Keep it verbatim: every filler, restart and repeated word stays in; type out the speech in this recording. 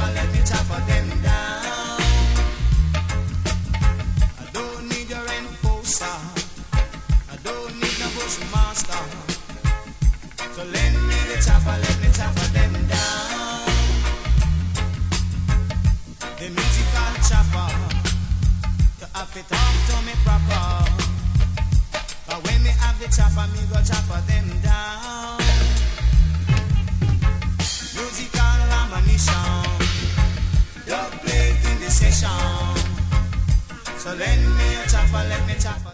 chopper, let me chopper them down. I don't need your enforcer, I don't need no bushmaster. So lend me the chopper, let me chopper them down. The musical chopper, to have it talk to me proper. But when me have the chopper, me go chopper them down. Musical ammunition, dub plate in the session. So lend me a chopper, let me chopper.